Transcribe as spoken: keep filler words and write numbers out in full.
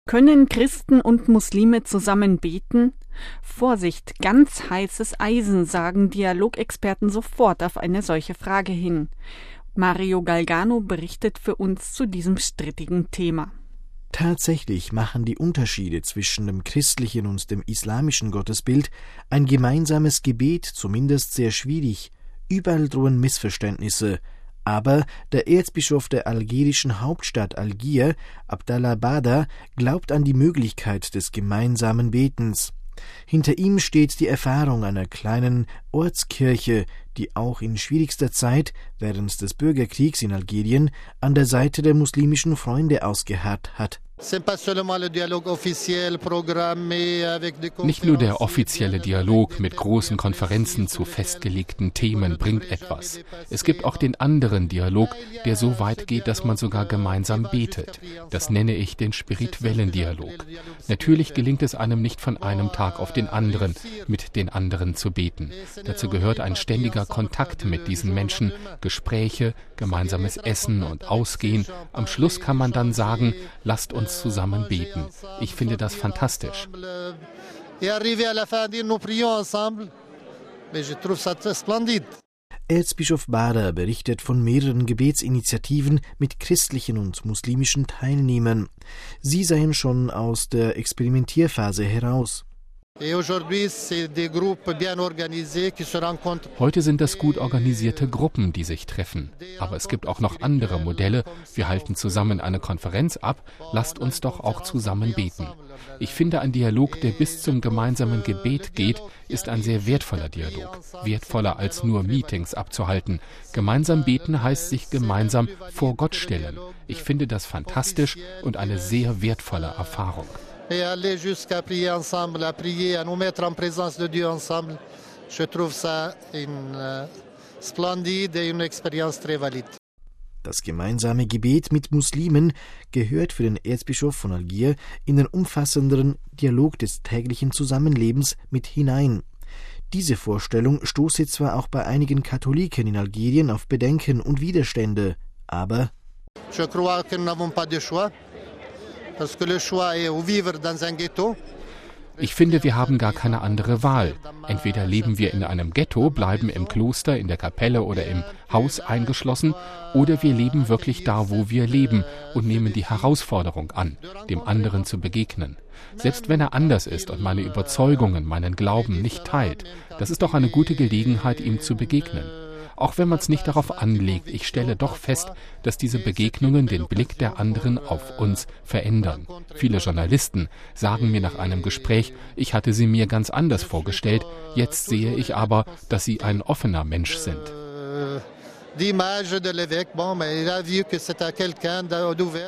Können Christen und Muslime zusammen beten? Vorsicht, ganz heißes Eisen, sagen Dialogexperten sofort auf eine solche Frage hin. Mario Galgano berichtet für uns zu diesem strittigen Thema. Tatsächlich machen die Unterschiede zwischen dem christlichen und dem islamischen Gottesbild ein gemeinsames Gebet zumindest sehr schwierig. Überall drohen Missverständnisse. Aber der Erzbischof der algerischen Hauptstadt Algier, Abdallah Bada, glaubt an die Möglichkeit des gemeinsamen Betens. Hinter ihm steht die Erfahrung einer kleinen Ortskirche, die auch in schwierigster Zeit, während des Bürgerkriegs in Algerien, an der Seite der muslimischen Freunde ausgeharrt hat. Nicht nur der offizielle Dialog mit großen Konferenzen zu festgelegten Themen bringt etwas. Es gibt auch den anderen Dialog, der so weit geht, dass man sogar gemeinsam betet. Das nenne ich den spirituellen Dialog. Natürlich gelingt es einem nicht von einem Tag auf den anderen, mit den anderen zu beten. Dazu gehört ein ständiger Kontakt mit diesen Menschen, Gespräche, gemeinsames Essen und Ausgehen. Am Schluss kann man dann sagen, lasst uns zusammen beten. Ich finde das fantastisch. Erzbischof Bada berichtet von mehreren Gebetsinitiativen mit christlichen und muslimischen Teilnehmern. Sie seien schon aus der Experimentierphase heraus. Heute sind das gut organisierte Gruppen, die sich treffen. Aber es gibt auch noch andere Modelle. Wir halten zusammen eine Konferenz ab. Lasst uns doch auch zusammen beten. Ich finde, ein Dialog, der bis zum gemeinsamen Gebet geht, ist ein sehr wertvoller Dialog. Wertvoller als nur Meetings abzuhalten. Gemeinsam beten heißt sich gemeinsam vor Gott stellen. Ich finde das fantastisch und eine sehr wertvolle Erfahrung. Et aller jusqu'à prier ensemble, à prier, à nous mettre en présence de Dieu ensemble. Je trouve ça une uh, splendide et une expérience très valide. Das gemeinsame Gebet mit Muslimen gehört für den Erzbischof von Algier in den umfassenderen Dialog des täglichen Zusammenlebens mit hinein. Diese Vorstellung stoße zwar auch bei einigen Katholiken in Algerien auf Bedenken und Widerstände, aber Je crois que nous n'avons pas de choix. Ich finde, wir haben gar keine andere Wahl. Entweder leben wir in einem Ghetto, bleiben im Kloster, in der Kapelle oder im Haus eingeschlossen, oder wir leben wirklich da, wo wir leben und nehmen die Herausforderung an, dem anderen zu begegnen. Selbst wenn er anders ist und meine Überzeugungen, meinen Glauben nicht teilt, das ist doch eine gute Gelegenheit, ihm zu begegnen. Auch wenn man es nicht darauf anlegt, ich stelle doch fest, dass diese Begegnungen den Blick der anderen auf uns verändern. Viele Journalisten sagen mir nach einem Gespräch, ich hatte sie mir ganz anders vorgestellt, jetzt sehe ich aber, dass sie ein offener Mensch sind.